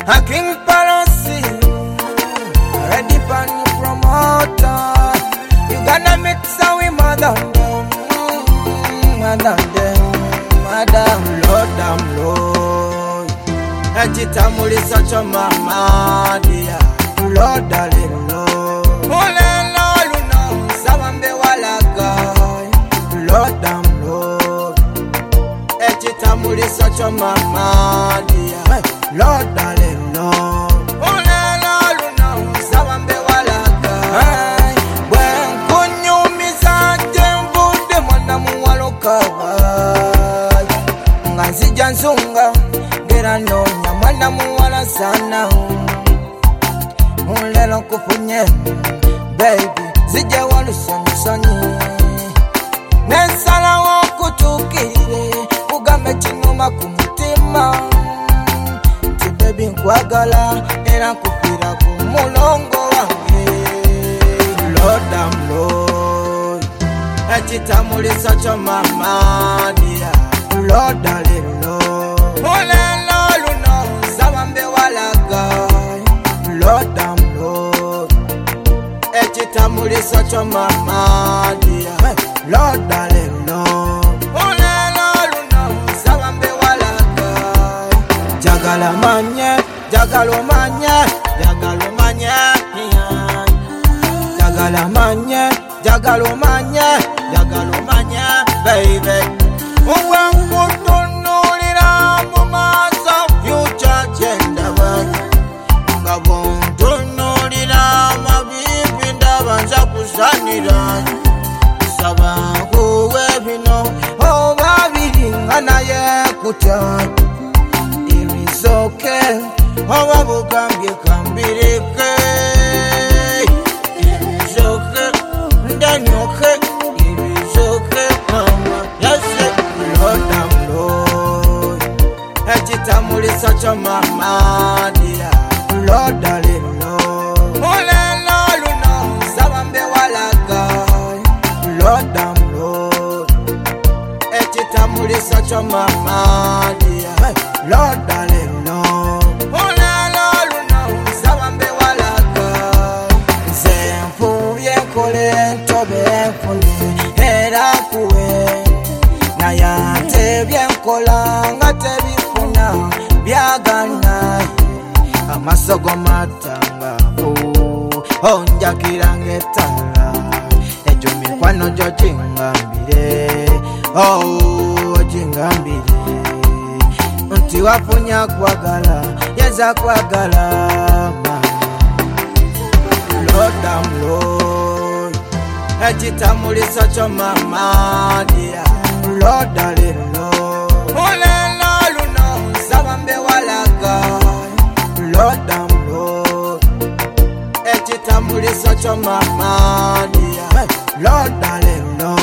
a King Palosi, ready for you from Alta. You gonna mix with Madam Lord. Ejita mulisa cho mama dia, Lord darling Lord. Mulelo luno sabambe walaga, Lord damn Lord. Ejita mulisa cho mama dia, Lord darling Lord. Mulelo luno sabambe walaga. When kunyumiza jembude mwana muwaloka. Nganzija nsunga ngera nonya mwana muwala sana. Mulelo kufunye baby zija walusonsoni. Nesala wakutukire ugambe kinuma kumutima. Ti baby nkwagala era nkufira ku mulongo wange. Lord am Lord. Ejita mulisa cho mama dia, Lord darling Lord. Mulelo luno sabambe walaga, Lord am Lord. Ejita mulisa cho mama dia, Lord darling Lord. Mulelo luno sabambe walaga. Jagala manye, jagalo manye, jagalo manye. Jagala manye, jagalo manye, jagalo manye, baby. Uwangutunulira mumasa future gender banye. Ngabuntunulira mabibi ndabanza kusanira. Saba kuwe bino obabiringana yekuta. It is okay, obabugambye kambirike. It is okay, ndani okay. It is okay, mama. Yes, Lord am Lord. Ejita mulisa cho mama dia, Lord darling Lord. Mulelo luno sabambe walaga, Lord am Lord. Ejita mulisa cho mama dia, Lord darling Lord. Mulelo luno sabambe walaga. Zemfu yenkole ntobe mfuni era kuwe. Nayate byenkola nga tebifuna byagana. Amasogo matanga onjakira ngetala. Ejo mikwano jo jingambire, jingambire. Nti wafunya kwagala yeza kwagala mama. Lord am Lord. Ejita mulisa cho mama dia, Lord darling Lord. Mulelo luno sabambe walaga, Lord am Lord. Ejita mulisa cho mama dia, Lord darling Lord.